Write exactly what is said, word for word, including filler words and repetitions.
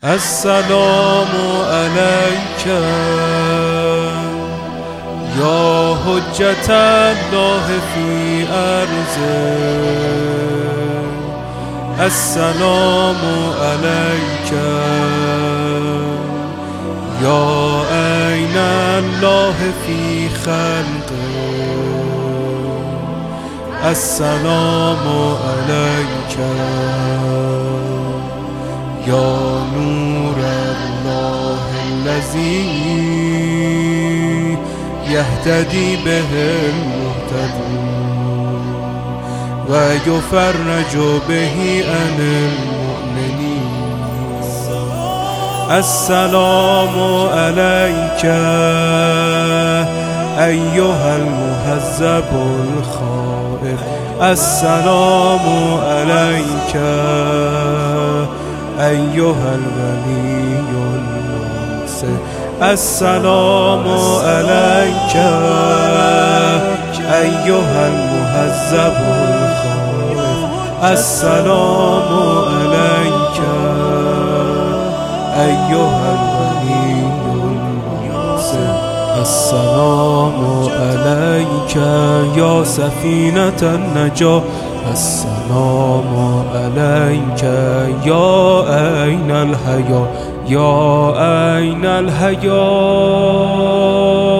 السلام عليك يا حجة الله في أرضه. السلام عليك يا عين الله في خلقه. السلام عليك يا نور الله الذي يهتدي به المهتدون ويفرج به عن المؤمنين. السلام عليك أيها المهذب الخائف. السلام عليك أيها الولي الناصر. السلام عليك أيها المهذب الخائف. السلام عليك أيها الولي الناصر. السلام عليك يا سفينة النجاة. السلام عليك يا أين الحياة، يا أين الحياة.